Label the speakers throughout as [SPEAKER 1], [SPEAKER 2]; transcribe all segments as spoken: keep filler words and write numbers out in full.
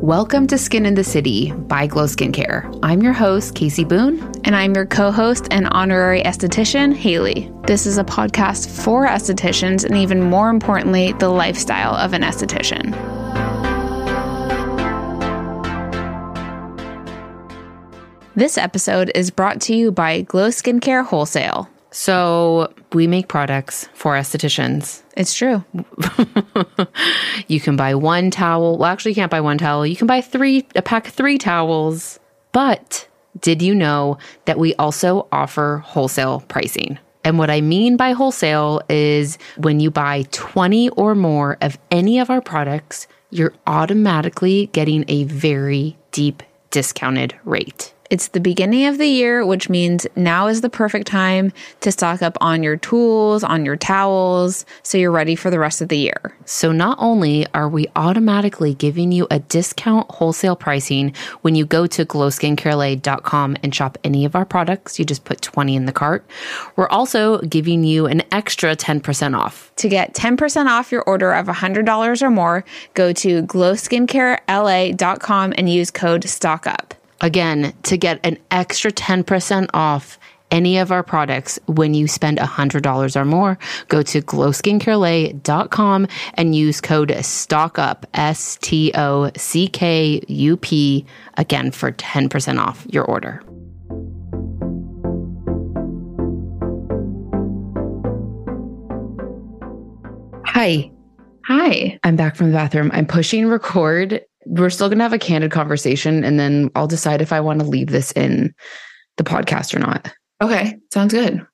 [SPEAKER 1] Welcome to Skin in the City by Glow Skincare. I'm your host, Casey Boone.
[SPEAKER 2] And I'm your co-host and honorary esthetician, Haley. This is a podcast for estheticians and even more importantly, the lifestyle of an esthetician. This episode is brought to you by Glow Skincare Wholesale.
[SPEAKER 1] So we make products for estheticians.
[SPEAKER 2] It's true.
[SPEAKER 1] You can buy one towel. Well, actually, you can't buy one towel. You can buy three, a pack of three towels. But did you know that we also offer wholesale pricing? And what I mean by wholesale is when you buy twenty or more of any of our products, you're automatically getting a very deep discounted rate.
[SPEAKER 2] It's the beginning of the year, which means now is the perfect time to stock up on your tools, on your towels, so you're ready for the rest of the year.
[SPEAKER 1] So not only are we automatically giving you a discount wholesale pricing when you go to glow skincare l a dot com and shop any of our products, you just put twenty in the cart. We're also giving you an extra ten percent off.
[SPEAKER 2] To get ten percent off your order of one hundred dollars or more, go to glow skincare l a dot com and use code STOCKUP.
[SPEAKER 1] Again, to get an extra ten percent off any of our products when you spend one hundred dollars or more, go to glow skincare l a dot com and use code STOCKUP, S T O C K U P, again for ten percent off your order. Hi.
[SPEAKER 2] Hi.
[SPEAKER 1] I'm back from the bathroom. I'm pushing record. We're still going to have a candid conversation, and then I'll decide if I want to leave this in the podcast or not.
[SPEAKER 2] Okay. Sounds good.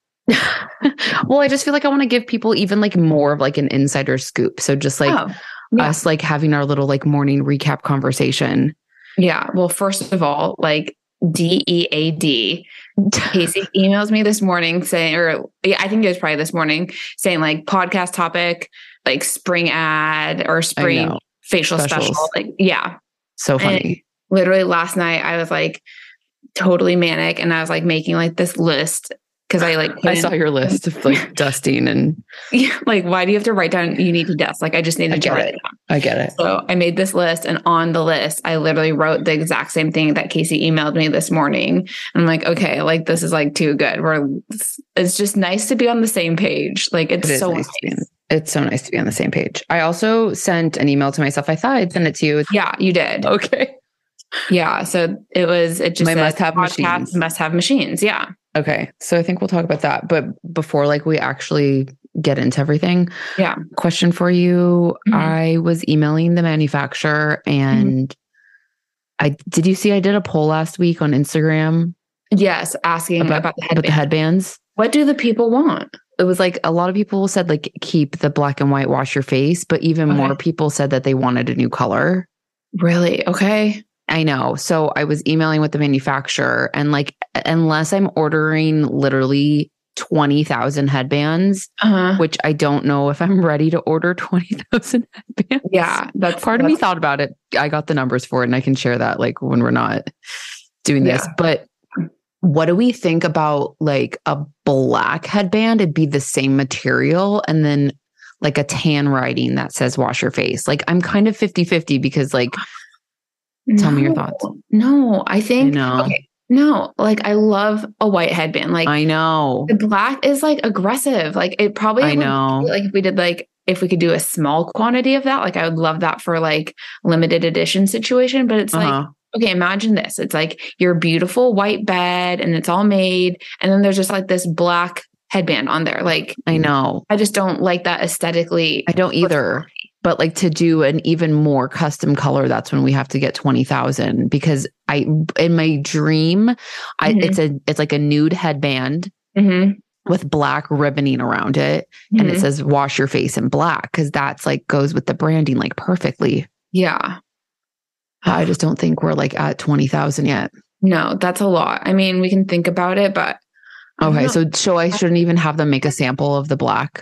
[SPEAKER 1] Well, I just feel like I want to give people even like more of like an insider scoop. So just like
[SPEAKER 2] oh, yeah.
[SPEAKER 1] us like having our little like morning recap conversation.
[SPEAKER 2] Yeah. Well, first of all, like D E A D, Casey emails me this morning saying, or yeah, I think it was probably this morning saying like podcast topic, like spring ad or spring facial
[SPEAKER 1] Specials.
[SPEAKER 2] special. Like, yeah.
[SPEAKER 1] So funny.
[SPEAKER 2] And literally last night I was like totally manic and I was like making like this list because I like,
[SPEAKER 1] I saw your list of like dusting and
[SPEAKER 2] yeah, like, why do you have to write down you need to dust? Like, I just needed to write it down.
[SPEAKER 1] I get it.
[SPEAKER 2] So I made this list, and on the list, I literally wrote the exact same thing that Casey emailed me this morning. I'm like, okay, like this is like too good. We're, it's just nice to be on the same page. Like it's
[SPEAKER 1] it
[SPEAKER 2] so
[SPEAKER 1] nice.
[SPEAKER 2] nice.
[SPEAKER 1] To be in, it's so nice to be on the same page. I also sent an email to myself. I thought I'd send it to you.
[SPEAKER 2] Yeah, you did.
[SPEAKER 1] Okay.
[SPEAKER 2] Yeah. So it was, it just
[SPEAKER 1] My
[SPEAKER 2] says
[SPEAKER 1] must have machines.
[SPEAKER 2] Must have machines. Yeah.
[SPEAKER 1] Okay. So I think we'll talk about that. But before like we actually get into everything.
[SPEAKER 2] Yeah.
[SPEAKER 1] Question for you.
[SPEAKER 2] Mm-hmm.
[SPEAKER 1] I was emailing the manufacturer and mm-hmm. I did you see I did a poll last week on Instagram?
[SPEAKER 2] Yes. Asking about, about, the, headband.
[SPEAKER 1] about the headbands.
[SPEAKER 2] What do the people want?
[SPEAKER 1] It was like a lot of people said like keep the black and white, wash your face, but even okay. more people said that they wanted a new color.
[SPEAKER 2] Really? Okay.
[SPEAKER 1] I know. So I was emailing with the manufacturer and like, unless I'm ordering literally twenty thousand headbands, uh-huh. which I don't know if I'm ready to order twenty thousand headbands.
[SPEAKER 2] Yeah. That's
[SPEAKER 1] part
[SPEAKER 2] that's,
[SPEAKER 1] of me thought about it. I got the numbers for it and I can share that like when we're not doing this, yeah. But what do we think about like a black headband? It'd be the same material and then like a tan writing that says wash your face. Like I'm kind of fifty-fifty because like, tell
[SPEAKER 2] no,
[SPEAKER 1] me your thoughts.
[SPEAKER 2] No, I think,
[SPEAKER 1] I know.
[SPEAKER 2] Okay, no, like I love a white headband. Like
[SPEAKER 1] I know
[SPEAKER 2] the black is like aggressive. Like it probably,
[SPEAKER 1] I know.
[SPEAKER 2] Be, like if we did like, if we could do a small quantity of that, like I would love that for like limited edition situation, but it's uh-huh. like, okay, imagine this. It's like your beautiful white bed and it's all made. And then there's just like this black headband on there. Like,
[SPEAKER 1] I know.
[SPEAKER 2] I just don't like that aesthetically.
[SPEAKER 1] I don't either. But like to do an even more custom color, that's when we have to get twenty thousand because I, in my dream, I, mm-hmm. it's a, it's like a nude headband mm-hmm. with black ribboning around it. Mm-hmm. And it says wash your face in black. Cause that's like goes with the branding like perfectly.
[SPEAKER 2] Yeah.
[SPEAKER 1] I just don't think we're like at twenty thousand yet.
[SPEAKER 2] No, that's a lot. I mean, we can think about it, but.
[SPEAKER 1] Okay. So, so I shouldn't even have them make a sample of the black.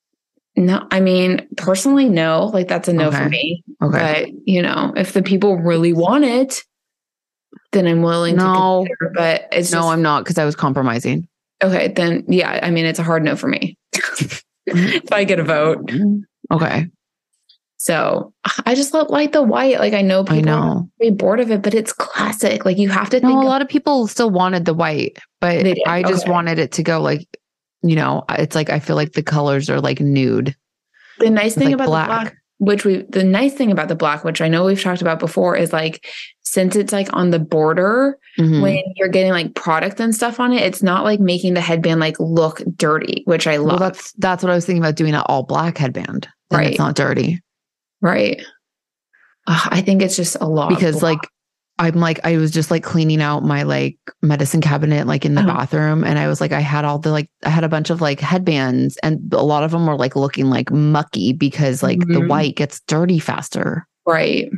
[SPEAKER 2] No, I mean, personally, no, like that's a no
[SPEAKER 1] okay.
[SPEAKER 2] for me.
[SPEAKER 1] Okay.
[SPEAKER 2] But, you know, if the people really want it, then I'm willing
[SPEAKER 1] no.
[SPEAKER 2] to consider, but it's
[SPEAKER 1] No,
[SPEAKER 2] just,
[SPEAKER 1] I'm not because I was compromising.
[SPEAKER 2] Okay. Then, yeah, I mean, it's a hard no for me. If I get a vote.
[SPEAKER 1] Okay.
[SPEAKER 2] So I just love like the white. Like I know people
[SPEAKER 1] I know.
[SPEAKER 2] are be bored of it, but it's classic. Like you have to
[SPEAKER 1] no,
[SPEAKER 2] think
[SPEAKER 1] a
[SPEAKER 2] of-
[SPEAKER 1] lot of people still wanted the white, but
[SPEAKER 2] They did,
[SPEAKER 1] I just
[SPEAKER 2] okay.
[SPEAKER 1] wanted it to go like, you know, it's like I feel like the colors are like nude.
[SPEAKER 2] The nice
[SPEAKER 1] It's
[SPEAKER 2] thing
[SPEAKER 1] like
[SPEAKER 2] about
[SPEAKER 1] black.
[SPEAKER 2] the black, which we the nice thing about the black, which I know we've talked about before, is like since it's like on the border,
[SPEAKER 1] Mhm.
[SPEAKER 2] when you're getting like product and stuff on it, it's not like making the headband like look dirty, which I love.
[SPEAKER 1] Well, that's that's what I was thinking about doing an all black headband. Then
[SPEAKER 2] Right.
[SPEAKER 1] it's not dirty.
[SPEAKER 2] Right. Ugh, I think it's just a lot
[SPEAKER 1] Because
[SPEAKER 2] of black.
[SPEAKER 1] like I'm like I was just like cleaning out my like medicine cabinet like in the
[SPEAKER 2] Uh-huh.
[SPEAKER 1] bathroom, and I was like I had all the like I had a bunch of like headbands, and a lot of them were like looking like mucky because like the
[SPEAKER 2] Mhm.
[SPEAKER 1] white gets dirty faster.
[SPEAKER 2] Right.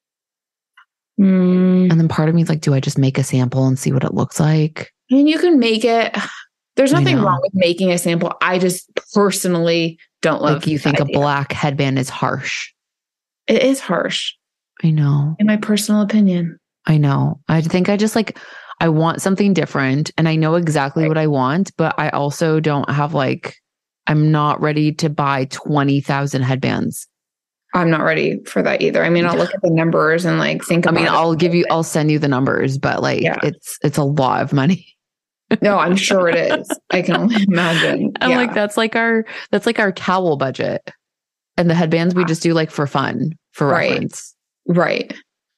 [SPEAKER 2] Mm.
[SPEAKER 1] And then part of me is like, do I just make a sample and see what it looks like?
[SPEAKER 2] I mean, you can make it. There's
[SPEAKER 1] I
[SPEAKER 2] nothing
[SPEAKER 1] know.
[SPEAKER 2] wrong with making a sample. I just personally don't love.
[SPEAKER 1] Like you
[SPEAKER 2] the
[SPEAKER 1] think a
[SPEAKER 2] idea.
[SPEAKER 1] black headband is harsh.
[SPEAKER 2] It is harsh,
[SPEAKER 1] I know.
[SPEAKER 2] in my personal opinion.
[SPEAKER 1] I know. I think I just like, I want something different, and I know exactly
[SPEAKER 2] Right.
[SPEAKER 1] what I want, but I also don't have like, I'm not ready to buy twenty thousand headbands.
[SPEAKER 2] I'm not ready for that either. I mean, I'll look at the numbers and like think
[SPEAKER 1] I
[SPEAKER 2] about
[SPEAKER 1] mean,
[SPEAKER 2] it.
[SPEAKER 1] I'll give you, I'll send you the numbers, but like
[SPEAKER 2] Yeah.
[SPEAKER 1] it's, it's a lot of money.
[SPEAKER 2] No, I'm sure it is. I can only imagine.
[SPEAKER 1] I'm
[SPEAKER 2] Yeah.
[SPEAKER 1] like, that's like our, that's like our towel budget. And the headbands we just do like for fun, for
[SPEAKER 2] Right.
[SPEAKER 1] reference.
[SPEAKER 2] Right.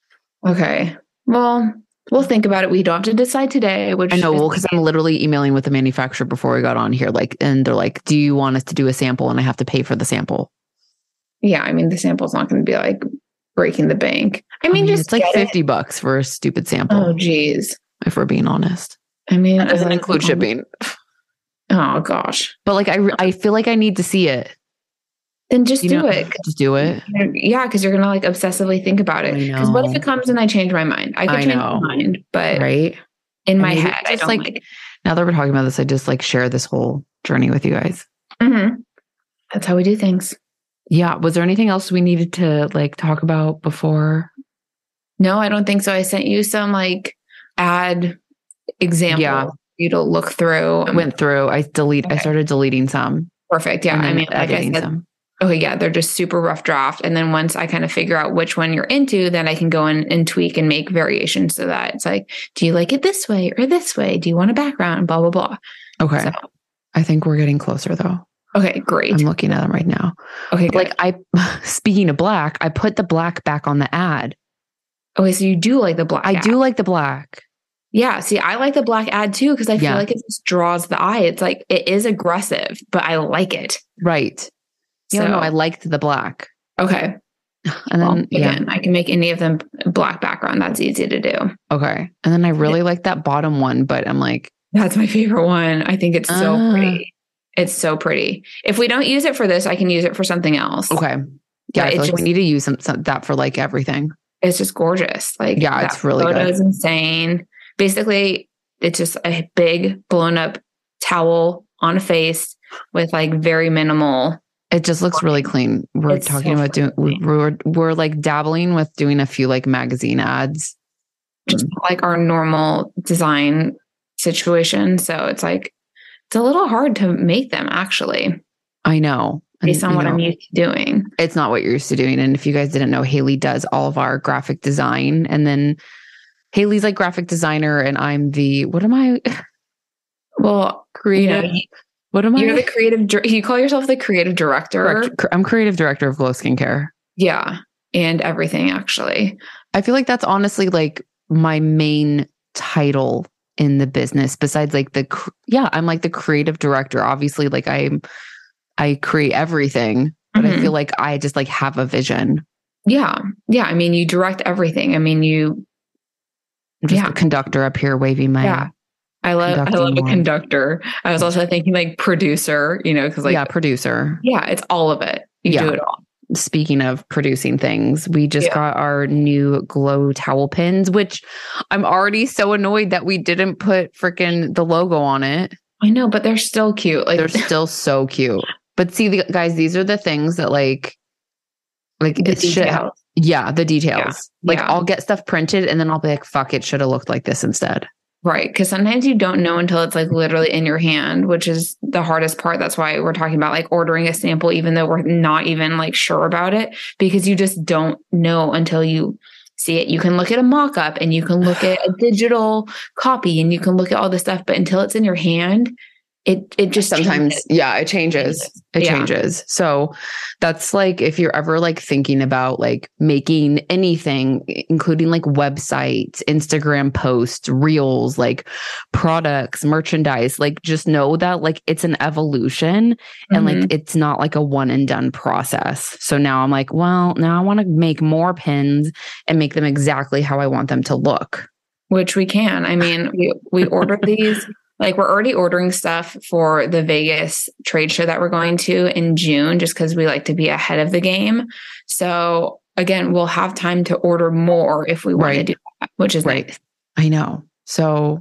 [SPEAKER 2] Okay. Well, we'll think about it. We don't have to decide today, which
[SPEAKER 1] I know,
[SPEAKER 2] is-
[SPEAKER 1] well, because I'm literally emailing with the manufacturer before we got on here, like, and they're like, "Do you want us to do a sample?" And I have to pay for the sample.
[SPEAKER 2] yeah, I mean, the sample's not going to be like breaking the bank. I mean, just
[SPEAKER 1] it's like
[SPEAKER 2] get
[SPEAKER 1] fifty
[SPEAKER 2] it.
[SPEAKER 1] bucks for a stupid sample.
[SPEAKER 2] Oh, geez.
[SPEAKER 1] If we're being honest,
[SPEAKER 2] I mean,
[SPEAKER 1] that doesn't
[SPEAKER 2] I-
[SPEAKER 1] include shipping.
[SPEAKER 2] Oh gosh.
[SPEAKER 1] But like, I, re- I feel like I need to see it.
[SPEAKER 2] Then just
[SPEAKER 1] You
[SPEAKER 2] do
[SPEAKER 1] know,
[SPEAKER 2] it.
[SPEAKER 1] Just do it.
[SPEAKER 2] Yeah, because you're gonna like obsessively think about it.
[SPEAKER 1] I
[SPEAKER 2] Because what if
[SPEAKER 1] know.
[SPEAKER 2] it comes and I change my mind? I could
[SPEAKER 1] I
[SPEAKER 2] change
[SPEAKER 1] know.
[SPEAKER 2] my mind, but
[SPEAKER 1] Right.
[SPEAKER 2] in my
[SPEAKER 1] maybe
[SPEAKER 2] head, I
[SPEAKER 1] just,
[SPEAKER 2] don't
[SPEAKER 1] like-
[SPEAKER 2] like, it.
[SPEAKER 1] Now that we're talking about this, I just like share this whole journey with you guys.
[SPEAKER 2] Mhm. That's how we do things.
[SPEAKER 1] Yeah. Was there anything else we needed to like talk about before?
[SPEAKER 2] No, I don't think so. I sent you some like ad examples
[SPEAKER 1] Yeah.
[SPEAKER 2] for you to look through.
[SPEAKER 1] I went through, I delete, I
[SPEAKER 2] Okay.
[SPEAKER 1] started deleting some.
[SPEAKER 2] Perfect. Yeah.
[SPEAKER 1] and
[SPEAKER 2] I
[SPEAKER 1] then
[SPEAKER 2] mean, like I
[SPEAKER 1] editing
[SPEAKER 2] said,
[SPEAKER 1] some.
[SPEAKER 2] okay, yeah, they're just super rough draft. And then once I kind of figure out which one you're into, then I can go in and tweak and make variations so that it's like, do you like it this way or this way? Do you want a background? Blah, blah, blah.
[SPEAKER 1] Okay.
[SPEAKER 2] So,
[SPEAKER 1] I think we're getting closer though.
[SPEAKER 2] okay, great.
[SPEAKER 1] I'm looking at them right now.
[SPEAKER 2] Okay,
[SPEAKER 1] But,
[SPEAKER 2] good.
[SPEAKER 1] like I, speaking of black, I put the black back on the ad.
[SPEAKER 2] Okay, so you do like the black
[SPEAKER 1] I
[SPEAKER 2] ad.
[SPEAKER 1] do like the black.
[SPEAKER 2] Yeah, see, I like the black ad too because I feel
[SPEAKER 1] Yeah.
[SPEAKER 2] like it just draws the eye. It's like, it is aggressive, but I like it.
[SPEAKER 1] Right. Yeah,
[SPEAKER 2] So,
[SPEAKER 1] no, I liked the black.
[SPEAKER 2] okay.
[SPEAKER 1] And
[SPEAKER 2] Well,
[SPEAKER 1] then, yeah.
[SPEAKER 2] again, I can make any of them black background. That's easy to do.
[SPEAKER 1] Okay. And then I really like that bottom one, but I'm like,
[SPEAKER 2] That's my favorite one. I think it's so
[SPEAKER 1] Ah.
[SPEAKER 2] pretty. It's so pretty. If we don't use it for this, I can use it for something else.
[SPEAKER 1] okay. Yeah.
[SPEAKER 2] But
[SPEAKER 1] I feel
[SPEAKER 2] it
[SPEAKER 1] like
[SPEAKER 2] just-
[SPEAKER 1] we need to use some, some, that for like everything.
[SPEAKER 2] It's just gorgeous. Like,
[SPEAKER 1] Yeah,
[SPEAKER 2] that
[SPEAKER 1] it's really
[SPEAKER 2] photo
[SPEAKER 1] good.
[SPEAKER 2] is insane. Basically, it's just a big blown up towel on a face with like very minimal.
[SPEAKER 1] It just looks really clean. We're
[SPEAKER 2] It's
[SPEAKER 1] talking
[SPEAKER 2] so
[SPEAKER 1] about doing,
[SPEAKER 2] pretty.
[SPEAKER 1] we're, we're like dabbling with doing a few like magazine ads.
[SPEAKER 2] Just like our normal design situation. So it's like, it's a little hard to make them actually,
[SPEAKER 1] I know. And,
[SPEAKER 2] based on
[SPEAKER 1] you
[SPEAKER 2] what
[SPEAKER 1] know,
[SPEAKER 2] I'm used to doing.
[SPEAKER 1] it's not what you're used to doing. And if you guys didn't know, Haley does all of our graphic design. And then Haley's like graphic designer, and I'm the, what am I?
[SPEAKER 2] Well,
[SPEAKER 1] Creative.
[SPEAKER 2] you know,
[SPEAKER 1] What am
[SPEAKER 2] you're
[SPEAKER 1] I?
[SPEAKER 2] the creative, dir- you call yourself the creative director.
[SPEAKER 1] Correct. I'm creative director of Glow Skincare.
[SPEAKER 2] Yeah. And everything actually.
[SPEAKER 1] I feel like that's honestly like my main title in the business besides like the, cr- yeah, I'm like the creative director. Obviously, like I'm, I create everything, but I
[SPEAKER 2] Mhm.
[SPEAKER 1] feel like I just like have a vision.
[SPEAKER 2] Yeah. Yeah. I mean, you direct everything. I mean, you,
[SPEAKER 1] I'm just
[SPEAKER 2] Yeah.
[SPEAKER 1] a conductor up here waving my,
[SPEAKER 2] yeah. I love, I
[SPEAKER 1] conducting
[SPEAKER 2] love a
[SPEAKER 1] one.
[SPEAKER 2] conductor. I was also thinking like producer, you know, cause like,
[SPEAKER 1] yeah,
[SPEAKER 2] yeah,
[SPEAKER 1] producer.
[SPEAKER 2] it's all of it. You
[SPEAKER 1] Yeah.
[SPEAKER 2] do it all.
[SPEAKER 1] Speaking of producing things, we just
[SPEAKER 2] Yeah.
[SPEAKER 1] got our new glow towel pins, which I'm already so annoyed that we didn't put freaking the logo on it.
[SPEAKER 2] I know, but they're still cute. Like
[SPEAKER 1] They're still so cute. But see, the, guys, these are the things that like, like
[SPEAKER 2] the
[SPEAKER 1] it should,
[SPEAKER 2] details.
[SPEAKER 1] yeah, the details. Like
[SPEAKER 2] Yeah.
[SPEAKER 1] I'll get stuff printed and then I'll be like, fuck, it should have looked like this instead.
[SPEAKER 2] Right. Because sometimes you don't know until it's like literally in your hand, which is the hardest part. That's why we're talking about like ordering a sample, even though we're not even like sure about it, because you just don't know until you see it. You can look at a mock-up and you can look at a digital copy and you can look at all this stuff, but until it's in your hand, It it just
[SPEAKER 1] sometimes,
[SPEAKER 2] changes.
[SPEAKER 1] yeah, it changes. It
[SPEAKER 2] Yeah.
[SPEAKER 1] changes. So that's like, if you're ever like thinking about like making anything, including like websites, Instagram posts, reels, like products, merchandise, like just know that like it's an evolution and
[SPEAKER 2] Mhm.
[SPEAKER 1] like it's not like a one and done process. So now I'm like, well, now I want to make more pins and make them exactly how I want them to look.
[SPEAKER 2] Which we can. I mean, we we ordered these. Like we're already ordering stuff for the Vegas trade show that we're going to in June, just because we like to be ahead of the game. So again, we'll have time to order more if we want
[SPEAKER 1] Right.
[SPEAKER 2] to do that, which is
[SPEAKER 1] Right.
[SPEAKER 2] nice.
[SPEAKER 1] I know. So,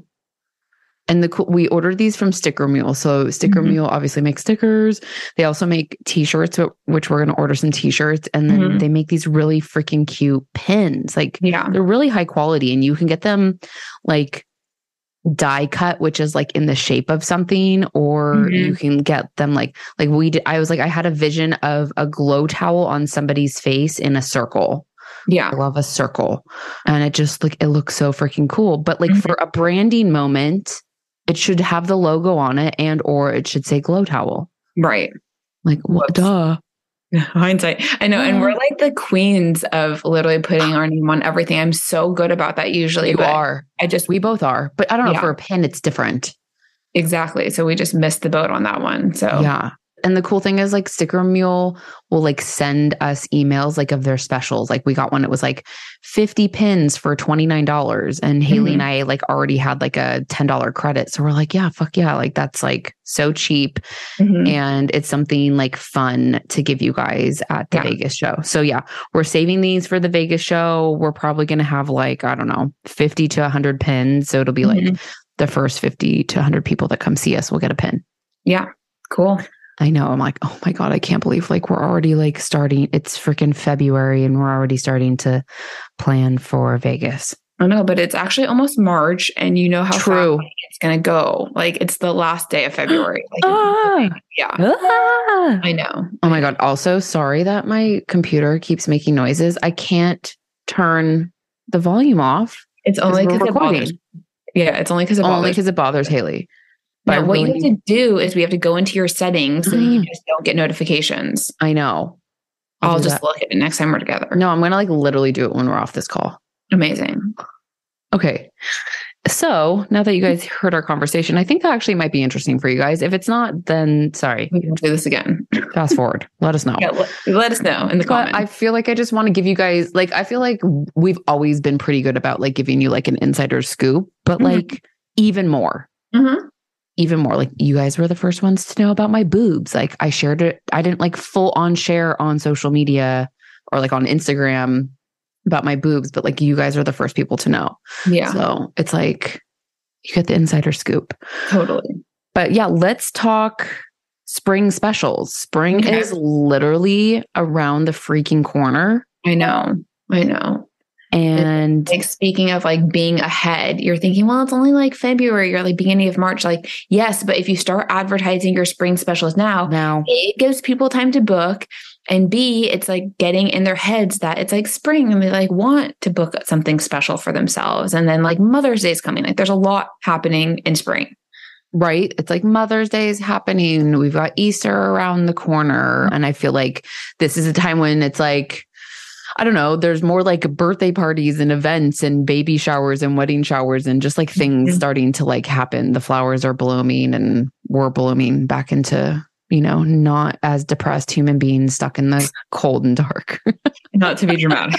[SPEAKER 1] and the cool, we ordered these from Sticker Mule. So Sticker
[SPEAKER 2] Mhm.
[SPEAKER 1] Mule obviously makes stickers. They also make t-shirts, wh- which we're going to order some t-shirts. And then
[SPEAKER 2] Mhm.
[SPEAKER 1] they make these really freaking cute pins. Like
[SPEAKER 2] Yeah.
[SPEAKER 1] they're really high quality and you can get them like die cut, which is like in the shape of something, or
[SPEAKER 2] Mhm.
[SPEAKER 1] you can get them like, like we did. I was like, I had a vision of a glow towel on somebody's face in a circle.
[SPEAKER 2] Yeah.
[SPEAKER 1] I love a circle. And it just like, it looks so freaking cool. But like
[SPEAKER 2] Mhm.
[SPEAKER 1] for a branding moment, it should have the logo on it and, or it should say glow towel.
[SPEAKER 2] Right.
[SPEAKER 1] Like, what?
[SPEAKER 2] Whoops.
[SPEAKER 1] Duh.
[SPEAKER 2] Hindsight. I know. And we're like the queens of literally putting our name on everything. I'm so good about that usually.
[SPEAKER 1] You
[SPEAKER 2] but
[SPEAKER 1] are.
[SPEAKER 2] I just,
[SPEAKER 1] We both are. But I don't know,
[SPEAKER 2] Yeah.
[SPEAKER 1] for a pin, it's different.
[SPEAKER 2] exactly. So we just missed the boat on that one. So
[SPEAKER 1] Yeah. And the cool thing is like Sticker Mule will like send us emails like of their specials. Like we got one, it was like fifty pins for twenty-nine dollars. And Haley
[SPEAKER 2] Mhm.
[SPEAKER 1] and I like already had like a ten dollars credit. So we're like, yeah, fuck yeah. Like that's like so cheap.
[SPEAKER 2] Mhm.
[SPEAKER 1] And it's something like fun to give you guys at the
[SPEAKER 2] Yeah.
[SPEAKER 1] Vegas show. So yeah, we're saving these for the Vegas show. We're probably going to have like, I don't know, fifty to one hundred pins. So it'll be like
[SPEAKER 2] Mhm.
[SPEAKER 1] the first fifty to one hundred people that come see us will get a pin.
[SPEAKER 2] Yeah. Cool.
[SPEAKER 1] I know. I'm like, oh my God, I can't believe like we're already like starting. It's freaking February and we're already starting to plan for Vegas.
[SPEAKER 2] I know, but it's actually almost March and you know how
[SPEAKER 1] True.
[SPEAKER 2] fast it's going to go. Like it's the last day of February. Like,
[SPEAKER 1] Ah.
[SPEAKER 2] yeah.
[SPEAKER 1] Ah.
[SPEAKER 2] I know.
[SPEAKER 1] Oh my God. Also, sorry that my computer keeps making noises. I can't turn the volume off.
[SPEAKER 2] It's only
[SPEAKER 1] we're
[SPEAKER 2] because it bothers. Yeah. It's only because it
[SPEAKER 1] Only
[SPEAKER 2] bothers.
[SPEAKER 1] because it bothers Haley.
[SPEAKER 2] Now,
[SPEAKER 1] I
[SPEAKER 2] what
[SPEAKER 1] really
[SPEAKER 2] you have to do is we have to go into your settings so that you
[SPEAKER 1] Mm.
[SPEAKER 2] just don't get notifications.
[SPEAKER 1] I know.
[SPEAKER 2] I'll
[SPEAKER 1] do
[SPEAKER 2] just
[SPEAKER 1] that.
[SPEAKER 2] look at it next time we're together.
[SPEAKER 1] No, I'm going to like literally do it when we're off this call.
[SPEAKER 2] Amazing.
[SPEAKER 1] Okay. So now that you guys heard our conversation, I think that actually might be interesting for you guys. If it's not, then sorry,
[SPEAKER 2] We can do this again.
[SPEAKER 1] fast forward. Let us know.
[SPEAKER 2] Yeah, let, let us know in the
[SPEAKER 1] But
[SPEAKER 2] comments.
[SPEAKER 1] I feel like I just want to give you guys, like, I feel like we've always been pretty good about like giving you like an insider scoop, but
[SPEAKER 2] Mhm.
[SPEAKER 1] like even more,
[SPEAKER 2] Mhm.
[SPEAKER 1] even more. Like you guys were the first ones to know about my boobs. Like I shared it. I didn't like full on share on social media or like on Instagram about my boobs, but like you guys are the first people to know.
[SPEAKER 2] Yeah,
[SPEAKER 1] So it's like you get the insider scoop.
[SPEAKER 2] totally.
[SPEAKER 1] But yeah, let's talk spring specials. Spring
[SPEAKER 2] Okay.
[SPEAKER 1] is literally around the freaking corner.
[SPEAKER 2] I know. I know.
[SPEAKER 1] And
[SPEAKER 2] Like speaking of like being ahead, you're thinking, well, it's only like February or like beginning of March. Like, yes, but if you start advertising your spring specials now,
[SPEAKER 1] now,
[SPEAKER 2] it gives people time to book. And B, it's like getting in their heads that it's like spring and they like want to book something special for themselves. And then like Mother's Day is coming. Like there's a lot happening in spring.
[SPEAKER 1] right? It's like Mother's Day is happening. We've got Easter around the corner. And I feel like this is a time when it's like, I don't know, there's more like birthday parties and events and baby showers and wedding showers and just like things
[SPEAKER 2] Mhm.
[SPEAKER 1] starting to like happen. The flowers are blooming and we're blooming back into, you know, not as depressed human beings stuck in the cold and dark.
[SPEAKER 2] Not to be dramatic.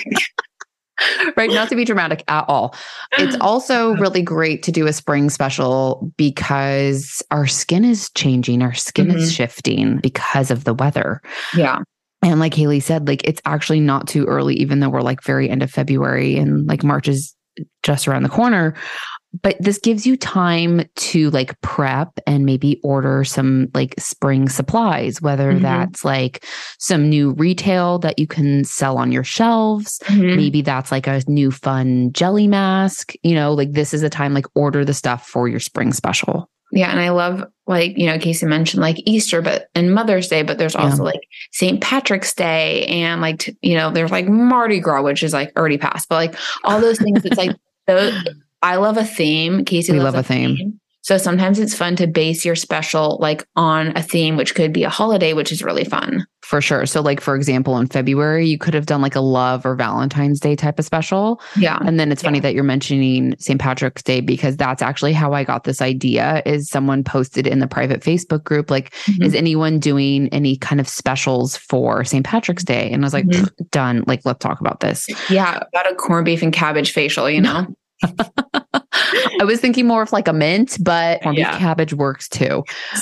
[SPEAKER 1] Right. Not to be dramatic at all. It's also really great to do a spring special because our skin is changing. Our skin is
[SPEAKER 2] Mhm.
[SPEAKER 1] shifting because of the weather.
[SPEAKER 2] Yeah.
[SPEAKER 1] And like Haley said, like it's actually not too early, even though we're like very end of February and like March is just around the corner. but this gives you time to like prep and maybe order some like spring supplies, whether mm-hmm. that's like some new retail that you can sell on your shelves. Mm-hmm. Maybe that's like a new fun jelly mask, you know, like this is a time like order the stuff for your spring special.
[SPEAKER 2] Yeah. And I love, like, you know, Casey mentioned like Easter, but and Mother's Day, but there's also yeah. like Saint Patrick's Day and like, t- you know, there's like Mardi Gras, which is like already passed, but like all those things, it's like, those, I love a theme. Casey
[SPEAKER 1] we
[SPEAKER 2] loves
[SPEAKER 1] love a theme.
[SPEAKER 2] theme. So sometimes it's fun to base your special like on a theme, which could be a holiday, which is really fun.
[SPEAKER 1] For sure. So like, for example, in February, you could have done like a love or Valentine's Day type of special.
[SPEAKER 2] Yeah.
[SPEAKER 1] And then it's funny
[SPEAKER 2] yeah.
[SPEAKER 1] that you're mentioning Saint Patrick's Day, because that's actually how I got this idea is someone posted in the private Facebook group, like, mm-hmm. is anyone doing any kind of specials for Saint Patrick's Day? And I was like, mm-hmm. done. Like, let's talk about this.
[SPEAKER 2] Yeah. About a corned beef and cabbage facial, you know?
[SPEAKER 1] I was thinking more of like a mint, but corned
[SPEAKER 2] yeah.
[SPEAKER 1] beef cabbage works too.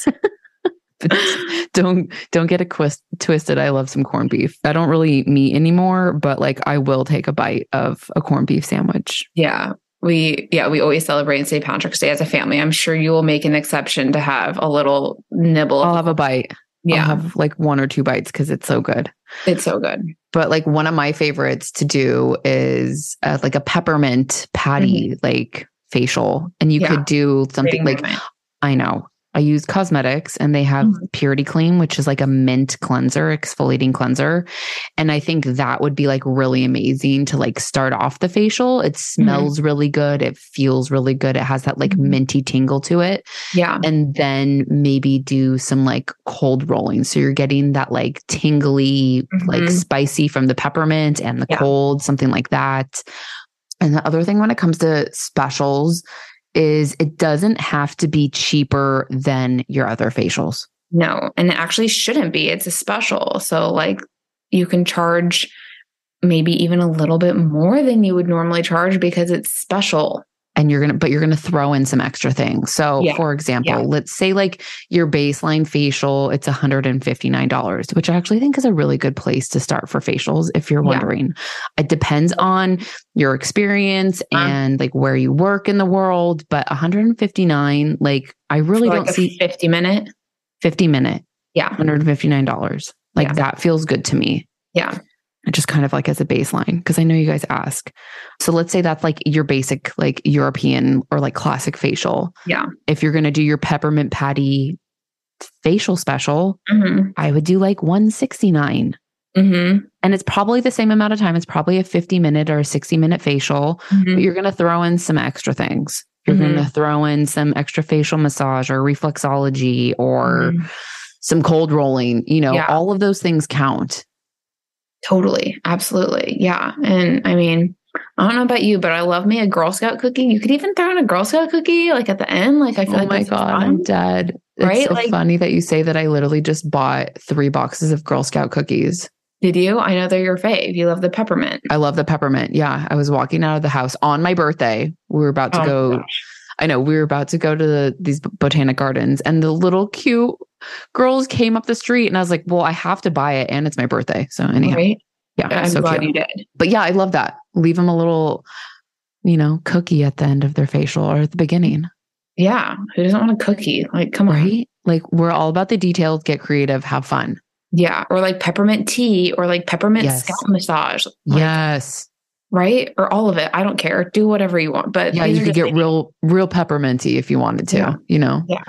[SPEAKER 1] don't don't get it twist, twisted. I love some corned beef. I don't really eat meat anymore, but like I will take a bite of a corned beef sandwich.
[SPEAKER 2] Yeah. We, yeah, we always celebrate Saint Patrick's Day as a family. I'm sure you will make an exception to have a little nibble.
[SPEAKER 1] I'll have a bite.
[SPEAKER 2] Yeah.
[SPEAKER 1] I'll have like one or two bites because it's so good.
[SPEAKER 2] It's so good.
[SPEAKER 1] But like one of my favorites to do is uh, like a peppermint patty, mm-hmm. like facial. And you yeah. could do something Great like, moment. I know. I use cosmetics and they have mm-hmm. Purity Clean, which is like a mint cleanser, exfoliating cleanser. And I think that would be like really amazing to like start off the facial. It smells mm-hmm. really good. It feels really good. It has that like mm-hmm. minty tingle to it.
[SPEAKER 2] Yeah.
[SPEAKER 1] And then maybe do some like cold rolling. So you're getting that like tingly, mm-hmm. like spicy from the peppermint and the yeah. cold, something like that. And the other thing when it comes to specials is it doesn't have to be cheaper than your other facials.
[SPEAKER 2] No, and it actually shouldn't be. It's a special. So like you can charge maybe even a little bit more than you would normally charge because it's special.
[SPEAKER 1] And you're going to, but you're going to throw in some extra things. So yeah. for example, yeah. let's say like your baseline facial, it's one hundred fifty-nine dollars, which I actually think is a really good place to start for facials. If you're wondering, yeah. it depends on your experience um, and like where you work in the world, but one hundred fifty-nine, like I really
[SPEAKER 2] like
[SPEAKER 1] don't see
[SPEAKER 2] fifty minute,
[SPEAKER 1] fifty minute.
[SPEAKER 2] Yeah.
[SPEAKER 1] one hundred fifty-nine dollars. Like yeah. that feels good to me.
[SPEAKER 2] Yeah.
[SPEAKER 1] Just kind of like as a baseline, because I know you guys ask. So let's say that's like your basic, like European or like classic facial.
[SPEAKER 2] Yeah.
[SPEAKER 1] If you're going to do your peppermint patty facial special,
[SPEAKER 2] mm-hmm.
[SPEAKER 1] I would do like one sixty-nine.
[SPEAKER 2] Mm-hmm.
[SPEAKER 1] And it's probably the same amount of time. It's probably a fifty minute or a sixty minute facial, mm-hmm. but you're going to throw in some extra things. You're mm-hmm. going to throw in some extra facial massage or reflexology or mm-hmm. some cold rolling, you know, yeah. all of those things count.
[SPEAKER 2] Totally. Absolutely. Yeah. And I mean, I don't know about you, but I love me a Girl Scout cookie. You could even throw in a Girl Scout cookie like at the end. Like I feel
[SPEAKER 1] oh
[SPEAKER 2] like
[SPEAKER 1] my God, fun. I'm dead.
[SPEAKER 2] Right?
[SPEAKER 1] It's so
[SPEAKER 2] like,
[SPEAKER 1] funny that you say that. I literally just bought three boxes of Girl Scout cookies.
[SPEAKER 2] Did you? I know they're your fave. You love the peppermint.
[SPEAKER 1] I love the peppermint. Yeah. I was walking out of the house on my birthday. We were about to oh go. I know we were about to go to the, these botanic gardens and the little cute girls came up the street and I was like, well, I have to buy it. And it's my birthday. So anyhow.
[SPEAKER 2] Right?
[SPEAKER 1] Yeah,
[SPEAKER 2] I'm
[SPEAKER 1] so
[SPEAKER 2] glad
[SPEAKER 1] cute.
[SPEAKER 2] you did.
[SPEAKER 1] But yeah, I love that. Leave them a little, you know, cookie at the end of their facial or at the beginning.
[SPEAKER 2] Yeah. Who doesn't want a cookie? Like, come on.
[SPEAKER 1] Right? Like we're all about the details, get creative, have fun.
[SPEAKER 2] Yeah. Or like peppermint tea or like peppermint
[SPEAKER 1] yes.
[SPEAKER 2] scalp massage. Like,
[SPEAKER 1] yes.
[SPEAKER 2] Right? Or all of it. I don't care. Do whatever you want. But
[SPEAKER 1] yeah, you could get real, real pepperminty if you wanted to,
[SPEAKER 2] yeah.
[SPEAKER 1] you know?
[SPEAKER 2] Yeah.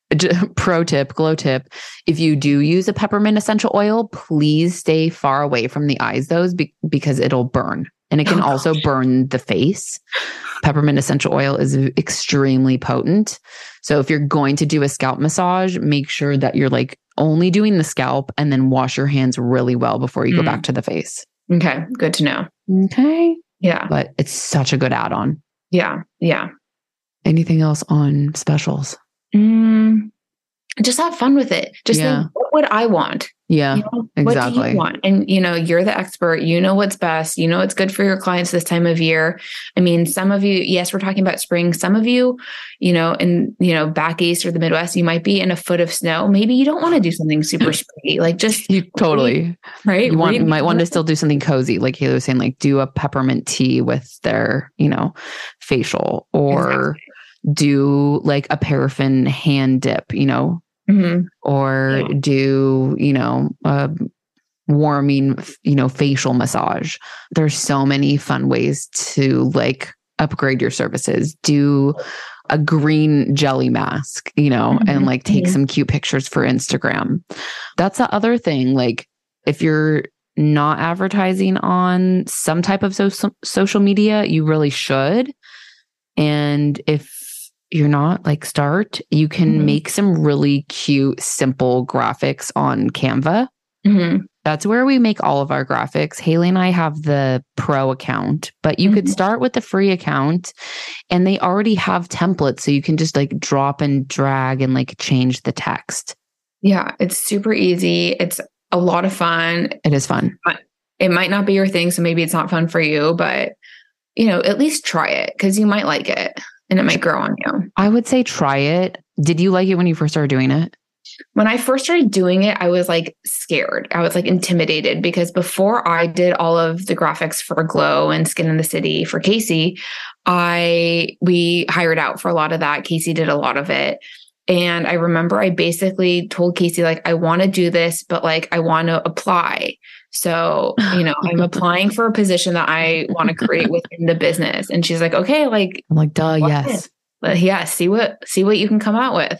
[SPEAKER 1] Pro tip, glow tip. If you do use a peppermint essential oil, please stay far away from the eyes, those be- because it'll burn and it can oh, also gosh. burn the face. Peppermint essential oil is extremely potent. So if you're going to do a scalp massage, make sure that you're like only doing the scalp and then wash your hands really well before you mm. go back to the face.
[SPEAKER 2] Okay. Good to know.
[SPEAKER 1] Okay.
[SPEAKER 2] Yeah.
[SPEAKER 1] But it's such a good add-on.
[SPEAKER 2] Yeah. Yeah.
[SPEAKER 1] Anything else on specials?
[SPEAKER 2] Mm, just have fun with it. Just
[SPEAKER 1] yeah.
[SPEAKER 2] think, what would I want?
[SPEAKER 1] Yeah,
[SPEAKER 2] you know,
[SPEAKER 1] exactly.
[SPEAKER 2] What do you want? And, you know, you're the expert. You know what's best. You know what's good for your clients this time of year. I mean, some of you, yes, we're talking about spring. Some of you, you know, in, you know, back east or the Midwest, you might be in a foot of snow. Maybe you don't want to do something super springy. Like just
[SPEAKER 1] you totally
[SPEAKER 2] right.
[SPEAKER 1] You want you might want to still do something cozy, like Haley was saying, like do a peppermint tea with their, you know, facial or. Exactly. do like a paraffin hand dip, you know, mm-hmm. or yeah. do, you know, a warming, you know, facial massage. There's so many fun ways to like upgrade your services. Do a green jelly mask, you know, mm-hmm. and like take mm-hmm. some cute pictures for Instagram. That's the other thing. Like if you're not advertising on some type of so- social media, you really should. And if you're not, like start, you can mm-hmm. make some really cute, simple graphics on Canva. Mm-hmm. That's where we make all of our graphics. Haley and I have the pro account, but you mm-hmm. could start with the free account and they already have templates. So you can just like drop and drag and like change the text.
[SPEAKER 2] Yeah, it's super easy. It's a lot of fun.
[SPEAKER 1] It is fun.
[SPEAKER 2] It might not be your thing, so maybe it's not fun for you, but you know, at least try it because you might like it and it might grow on you.
[SPEAKER 1] I would say try it. Did you like it when you first started doing it?
[SPEAKER 2] When I first started doing it, I was like scared. I was like intimidated because before I did all of the graphics for Glow and Skin in the City for Casey, I we hired out for a lot of that. Casey did a lot of it. And I remember I basically told Casey, like, I want to do this, but like, I want to apply. So, you know, I'm applying for a position that I want to create within the business. And she's like, okay, like,
[SPEAKER 1] I'm like, duh, yes.
[SPEAKER 2] But yeah, see what, see what you can come out with.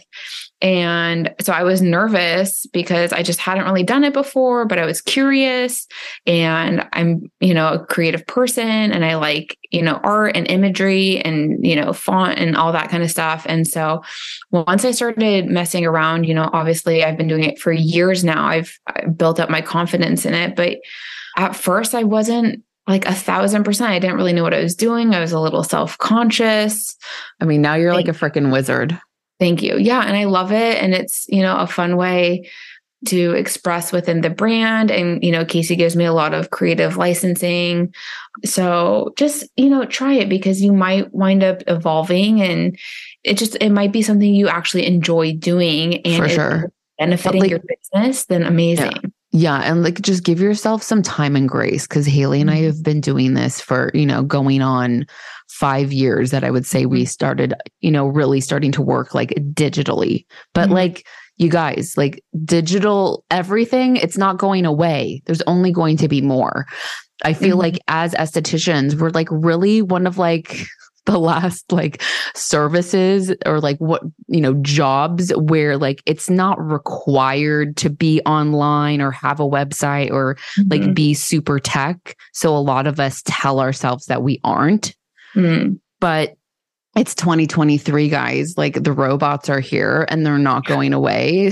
[SPEAKER 2] And so I was nervous because I just hadn't really done it before, but I was curious and I'm, you know, a creative person and I like, you know, art and imagery and, you know, font and all that kind of stuff. And so once I started messing around, you know, obviously I've been doing it for years now. I've, I've built up my confidence in it, but at first I wasn't like a thousand percent. I didn't really know what I was doing. I was a little self-conscious.
[SPEAKER 1] I mean, now you're like a freaking wizard.
[SPEAKER 2] Thank you. Yeah. And I love it. And it's, you know, a fun way to express within the brand. And, you know, Casey gives me a lot of creative licensing. So just, you know, try it because you might wind up evolving and it just, it might be something you actually enjoy doing and
[SPEAKER 1] for sure
[SPEAKER 2] benefiting like, your business, then amazing.
[SPEAKER 1] Yeah. Yeah. And like, just give yourself some time and grace. Cause Haley and I have been doing this for, you know, going on five years that I would say we started, you know, really starting to work like digitally, but mm-hmm. like you guys, like digital, everything, it's not going away. There's only going to be more. I feel mm-hmm. like as estheticians, we're like really one of like the last like services or like what, you know, jobs where like it's not required to be online or have a website or mm-hmm. like be super tech. So a lot of us tell ourselves that we aren't, mm-hmm. but it's twenty twenty-three, guys. Like the robots are here and they're not going away.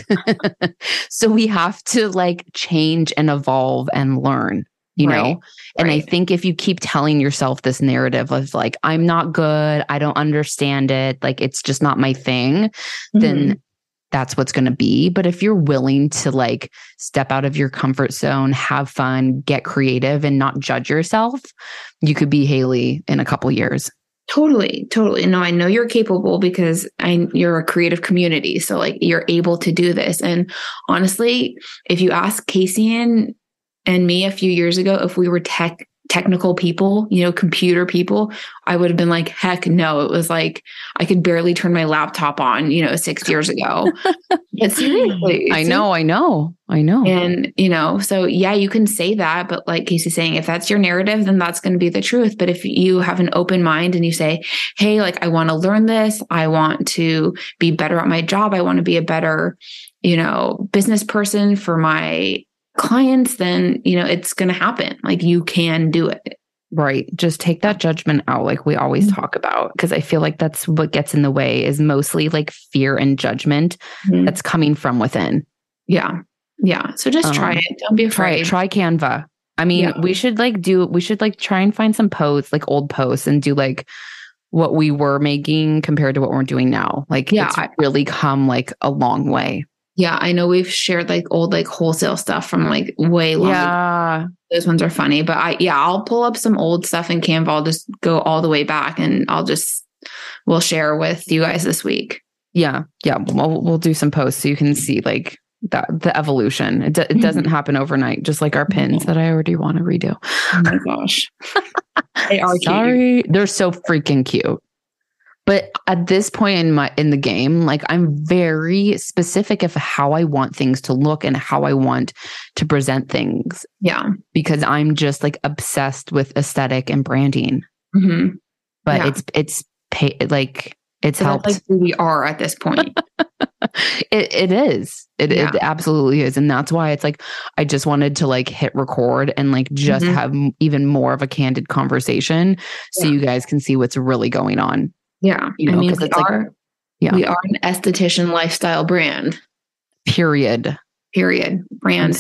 [SPEAKER 1] So we have to like change and evolve and learn. You right, know, and right. I think if you keep telling yourself this narrative of like, I'm not good, I don't understand it, like, it's just not my thing, mm-hmm. then that's what's going to be. But if you're willing to like step out of your comfort zone, have fun, get creative and not judge yourself, you could be Haley in a couple years.
[SPEAKER 2] Totally. Totally. No, I know you're capable because I, you're a creative community. So like you're able to do this. And honestly, if you ask Casey and And me a few years ago, if we were tech technical people, you know, computer people, I would have been like, heck no. It was like, I could barely turn my laptop on, you know, six years ago. But seriously.
[SPEAKER 1] I know, I know, I know.
[SPEAKER 2] And, you know, so yeah, you can say that, but like Casey's saying, if that's your narrative, then that's going to be the truth. But if you have an open mind and you say, hey, like, I want to learn this, I want to be better at my job, I want to be a better, you know, business person for my clients, then, you know, it's going to happen. Like you can do it.
[SPEAKER 1] Right. Just take that judgment out. Like we always mm-hmm. talk about, because I feel like that's what gets in the way is mostly like fear and judgment mm-hmm. that's coming from within.
[SPEAKER 2] Yeah. Yeah. So just um, try it. Don't be afraid.
[SPEAKER 1] Try, try Canva. I mean, yeah. we should like do, we should like try and find some posts, like old posts and do like what we were making compared to what we're doing now. Like yeah, it's really come like a long way.
[SPEAKER 2] Yeah, I know we've shared like old like wholesale stuff from like way long
[SPEAKER 1] yeah.
[SPEAKER 2] ago. Those ones are funny, but I yeah, I'll pull up some old stuff in Canva. I'll just go all the way back and I'll just we'll share with you guys this week.
[SPEAKER 1] Yeah, yeah, we'll we'll do some posts so you can see like that the evolution. It, d- it doesn't happen overnight, just like our pins that I already want to redo.
[SPEAKER 2] Oh my gosh, they are
[SPEAKER 1] sorry.
[SPEAKER 2] cute.
[SPEAKER 1] They're so freaking cute. But at this point in my in the game, like I'm very specific of how I want things to look and how I want to present things.
[SPEAKER 2] Yeah.
[SPEAKER 1] Because I'm just like obsessed with aesthetic and branding.
[SPEAKER 2] Mm-hmm.
[SPEAKER 1] But
[SPEAKER 2] yeah.
[SPEAKER 1] it's it's pay, like it's
[SPEAKER 2] so
[SPEAKER 1] helped.
[SPEAKER 2] That's like who we are at this point.
[SPEAKER 1] it it is. It
[SPEAKER 2] yeah.
[SPEAKER 1] it absolutely is. And that's why it's like I just wanted to like hit record and like just mm-hmm. have even more of a candid conversation so yeah. you guys can see what's really going on.
[SPEAKER 2] Yeah.
[SPEAKER 1] You know,
[SPEAKER 2] I mean,
[SPEAKER 1] because
[SPEAKER 2] we
[SPEAKER 1] it's
[SPEAKER 2] are,
[SPEAKER 1] like yeah.
[SPEAKER 2] we are an esthetician lifestyle brand.
[SPEAKER 1] Period.
[SPEAKER 2] Period. Brand.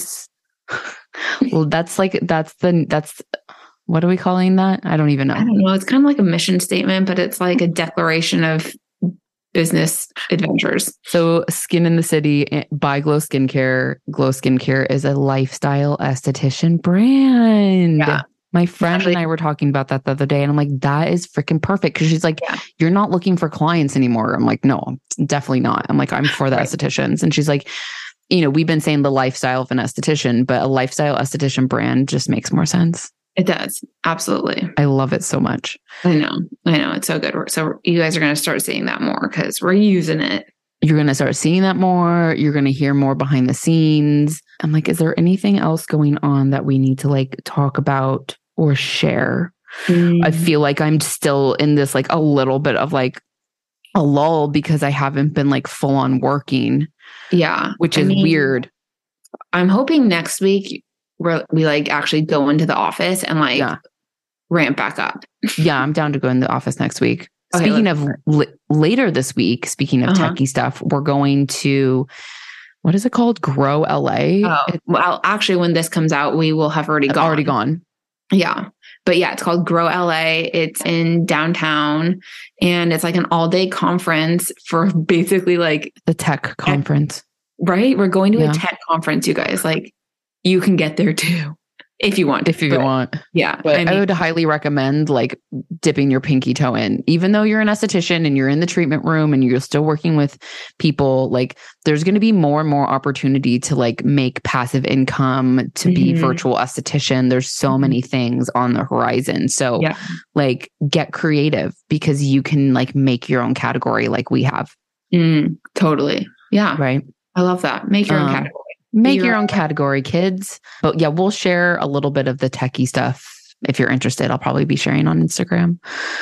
[SPEAKER 1] Well, that's like that's the that's what are we calling that? I don't even know.
[SPEAKER 2] I don't know. It's kind of like a mission statement, but it's like a declaration of business adventures.
[SPEAKER 1] So Skin in the City by Glow Skincare. Glow Skincare is a lifestyle esthetician brand.
[SPEAKER 2] Yeah.
[SPEAKER 1] My friend Actually, and I were talking about that the other day, and I'm like, that is freaking perfect. Because she's like, yeah. you're not looking for clients anymore. I'm like, no, definitely not. I'm like, I'm for the right. estheticians. And she's like, you know, we've been saying the lifestyle of an esthetician, but a lifestyle esthetician brand just makes more sense.
[SPEAKER 2] It does. Absolutely.
[SPEAKER 1] I love it so much.
[SPEAKER 2] I know. I know. It's so good. So you guys are going to start seeing that more because we're using it.
[SPEAKER 1] You're going to start seeing that more. You're going to hear more behind the scenes. I'm like, is there anything else going on that we need to like talk about or share? Mm. I feel like I'm still in this like a little bit of like a lull because I haven't been like full on working.
[SPEAKER 2] Yeah.
[SPEAKER 1] Which
[SPEAKER 2] I
[SPEAKER 1] is
[SPEAKER 2] mean,
[SPEAKER 1] weird.
[SPEAKER 2] I'm hoping next week we're, we like actually go into the office and like yeah. ramp back up.
[SPEAKER 1] Yeah, I'm down to go in the office next week. Okay, speaking of l- later this week, speaking of uh-huh. techie stuff, we're going to, what is it called? Grow L A?
[SPEAKER 2] Oh, well, actually, when this comes out, we will have already gone.
[SPEAKER 1] Already gone.
[SPEAKER 2] Yeah. But yeah, it's called Grow L A. It's in downtown and it's like an all day conference for basically like
[SPEAKER 1] the tech conference.
[SPEAKER 2] Right? We're going to yeah. a tech conference, you guys. Like you can get there too. If you want.
[SPEAKER 1] If you
[SPEAKER 2] but,
[SPEAKER 1] want.
[SPEAKER 2] Yeah.
[SPEAKER 1] But I, mean, I would highly recommend like dipping your pinky toe in. Even though you're an esthetician and you're in the treatment room and you're still working with people, like there's going to be more and more opportunity to like make passive income, to mm-hmm. be virtual esthetician. There's so mm-hmm. many things on the horizon. So yeah. like get creative because you can like make your own category like we have.
[SPEAKER 2] Mm, totally. Yeah.
[SPEAKER 1] Right.
[SPEAKER 2] I love that. Make your um, own category.
[SPEAKER 1] Make your own category, kids. But yeah, we'll share a little bit of the techie stuff. If you're interested, I'll probably be sharing on Instagram.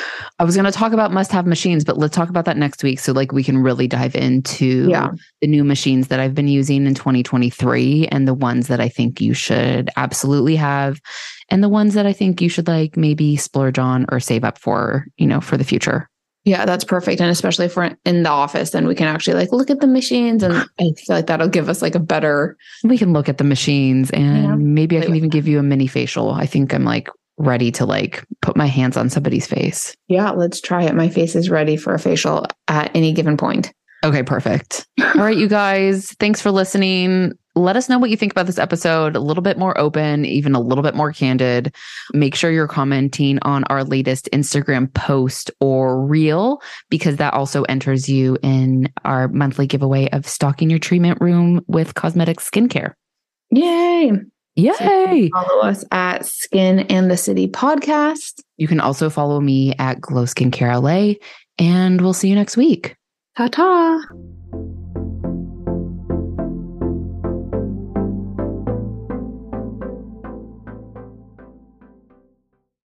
[SPEAKER 1] I was going to talk about must-have machines, but let's talk about that next week. So like we can really dive into
[SPEAKER 2] yeah.
[SPEAKER 1] the new machines that I've been using in twenty twenty-three and the ones that I think you should absolutely have and the ones that I think you should like maybe splurge on or save up for, you know, for the future.
[SPEAKER 2] Yeah, that's perfect. And especially if we're in the office, then we can actually like look at the machines. And I feel like that'll give us like a better...
[SPEAKER 1] We can look at the machines and yeah, maybe I can even give you a mini facial. I think I'm like ready to like put my hands on somebody's face.
[SPEAKER 2] Yeah, let's try it. My face is ready for a facial at any given point.
[SPEAKER 1] Okay, perfect. All right, you guys, thanks for listening. Let us know what you think about this episode. A little bit more open, even a little bit more candid. Make sure you're commenting on our latest Instagram post or reel, because that also enters you in our monthly giveaway of stocking your treatment room with cosmetic skincare.
[SPEAKER 2] Yay.
[SPEAKER 1] Yay.
[SPEAKER 2] So follow us at Skin and the City Podcast.
[SPEAKER 1] You can also follow me at Glow Skincare L A, and we'll see you next week.
[SPEAKER 2] Ta-ta.